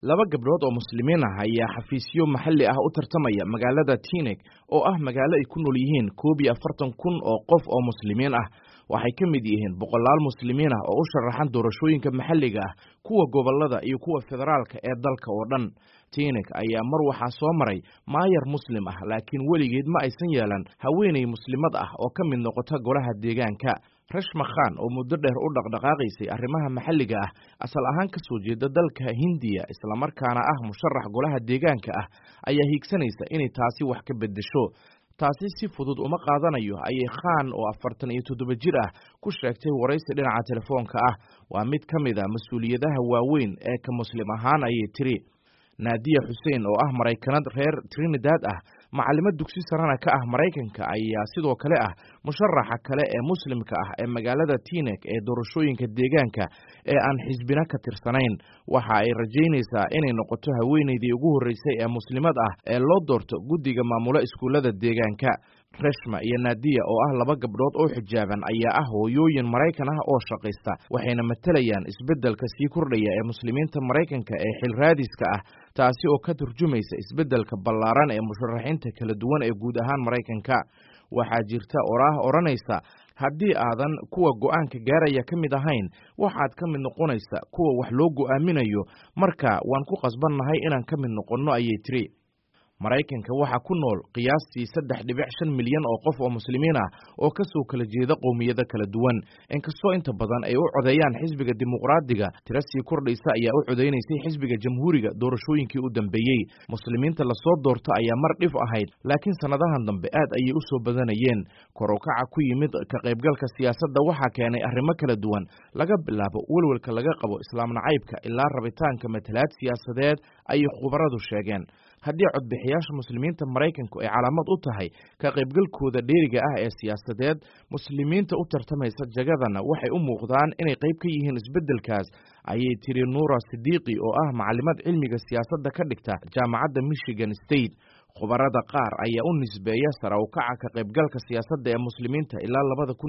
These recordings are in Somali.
laba gabdhood oo muslimiin ah ayaa xafiisyo maxalli ah u tartamaya magaalada Teaneck oo ah magaalo ay ku nool yihiin 41,000 oo qof oo muslimiin ah. waxay ka mid yihiin boqolaal muslimiin ah oo u sharaxan doorashooyinka maxalliga ah, kuwa gobolada iyo kuwa federaalka ee dalka oo dhan. Teaneck ayaa mar waxaa soo maray maayar muslim ah, laakiin weligeed ma aysan yeelan haweeney muslimad ah oo ka mid noqota golaha deegaanka. Rashma Khan oo muddo dheer u dhaqdhaqaaqaysay arrimaha maxalliga ah, asal ahaan ka soo jeeda dalka Hindiya, isla markaana ah musharax golaha deegaanka ah, ayaa hiigsanaysa inay taasi wax ka beddesho. taasi si fudud uma qaadanayo ayay Khan oo 47 jir ah ku sheegtay waraysi dhinaca telefoonka ah. waa mid ka mid ah mas'uuliyadaha waaweyn ee ka muslim ahaan ayay tiri. Nadia Hussein oo ah Maraykanad reer Trinidad ah, macallimad dugsi sarana ka ah Maraykanka, ayaa sidoo kale ah musharaxa kale ee muslimka ah ee magaalada Teaneck ee doorashooyinka deegaanka ee aan xisbina ka tirsanayn. waxa ay rajaynaysaa inay noqoto haweeneydii ugu horreysay ee muslimad ah ee loo doorto guddiga maamula iskuullada deegaanka. Rashma iyo Nadia oo ah laba gabdhood oo xijaaban ayaa ah hooyooyin Maraykan ah oo shaqaysta, waxayna matalayaan isbeddelka sii kordhaya ee muslimiinta Maraykanka ee xil raadiska ah, taasi oo ka turjumaysa isbeddelka ballaaran ee musharaxiinta kala duwan ee guud ahaan Maraykanka. waxaa jirta oraah odhanaysa, haddii aadan kuwa go'aanka gaaraya ka mid ahayn, waxaad ka mid noqonaysa kuwa wax loo go'aaminayo, marka waan ku qasbannahay inaan ka mid noqonno, ayay tiri. Maraykanka waxaa ku nool qiyaastii 3.5 milyan oo qof oo muslimiin ah oo ka soo kala jeeda qowmiyado kala duwan. inkastoo inta badan ay u codeeyaan xisbiga dimuqraadiga, tiro sii kordhaysa ayaa u codeynaysay xisbiga jamhuuriga doorashooyinkii u dambeeyey. muslimiinta la soo doorto ayaa mar dhif ahayd, laakiin sannadahan dambe aad ayay u soo badanayeen. kor u kaca ku yimid ka qaybgalka siyaasadda waxaa keenay arrimo kala duwan, laga bilaabo welwelka laga qabo islaam nacaybka ilaa rabitaanka matalaad siyaasadeed, ayay khubaradu sheegeen. haddii codbixiyaasha muslimiinta Maraykanku ay calaamad u tahay ka qaybgalkooda dheeriga ah ee siyaasadeed, muslimiinta u tartamaysa jagadana waxay u muuqdaan inay qayb ka yihiin isbeddelkaas, ayay tiri Nuura Sidiqi oo ah macallimad cilmiga siyaasadda ka dhigta jaamacadda Michigan State. khubarada qaar ayaa u nisbeeya sare u kaca ka qaybgalka siyaasadda ee muslimiinta ilaa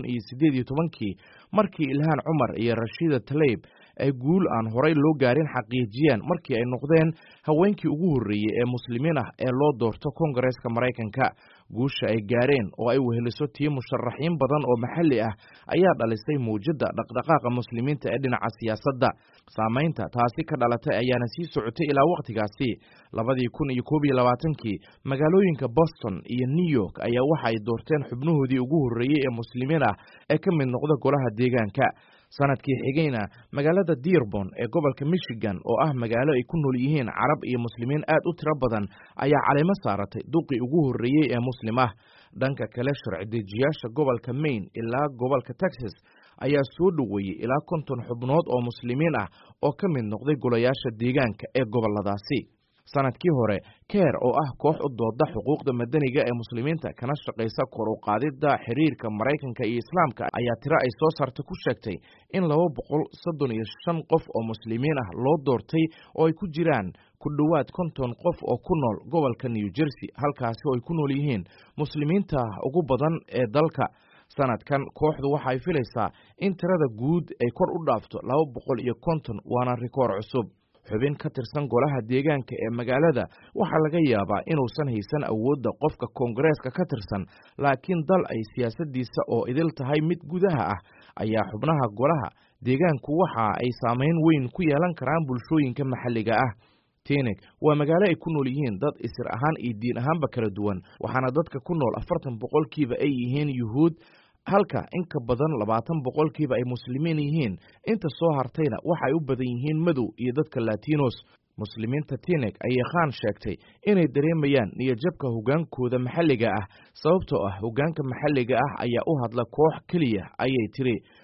2018 markii Ilhaan Cumar iyo Rashida Tlaib ay guul aan horay loo gaarin xaqiijiyeen markii ay noqdeen haweenkii ugu horreeyey ee muslimiin ah ee loo doorto Koongareeska Maraykanka. guusha ay gaareen oo ay weheliso tii musharaxiin badan oo maxalli ah ayaa dhalisay muujada dhaqdhaqaaqa muslimiinta ee dhinaca siyaasadda. saamaynta taasi ka dhalatay ayaana sii socotay ilaa waqtigaasi. 2021 magaalooyinka Boston iyo New York ayaa waxa ay doorteen xubnahoodii ugu horreeyey ee muslimiin ah ee ka mid noqda golaha deegaanka. sanadkii xigayna magaalada Dearborn ee gobolka Michigan oo ah magaalo ay ku nool yihiin Carab iyo muslimiin aad u tiro badan ayaa caleemo saaratay duqii ugu horreeyey ee muslim ah. dhanka kale, sharci dejiyaasha gobolka Maine ilaa gobolka Texas ayaa soo dhoweeyey ilaa 50 xubnood oo muslimiin ah oo ka mid noqday golayaasha deegaanka ee goboladaasi. sanadkii hore, CARE oo ah koox u dooda xuquuqda madaniga ee muslimiinta kana shaqaysa kor u qaadidda xiriirka Maraykanka iyo Islaamka, ayaa tiro ay soo saartay ku sheegtay in 235 qof oo muslimiin ah loo doortay oo ay ku jiraan ku dhowaad 50 qof oo ku nool gobolka New Jersey, halkaasi oo ay ku nool yihiin muslimiinta ugu badan ee dalka. sanadkan kooxdu waxa ay filaysaa in tirada guud ay kor u dhaafto 250, waana rikoor cusub. xubin ka tirsan golaha deegaanka ee magaalada waxaa laga yaabaa inuusan haysan awoodda qofka Koongareeska ka tirsan, laakiin dal ay siyaasaddiisa oo idil tahay mid gudaha ah ayaa xubnaha golaha deegaanku waxa ay saamayn weyn ku yeelan karaan bulshooyinka maxalliga ah. Teaneck waa magaalo ay ku nool yihiin dad isir ahaan iyo diin ahaanba kala duwan, waxaana dadka ku nool 40% ay yihiin Yuhuud, halka in ka badan 20% ay muslimiin yihiin. inta soo hartayna waxay u badan yihiin madow iyo dadka Latinos. muslimiinta Teaneck ayay Khan sheegtay inay dareemayaan niyadjabka hogaankooda maxalliga ah, sababtoo ah hogaanka maxalliga ah ayaa u hadla koox keliya, ayay tiri.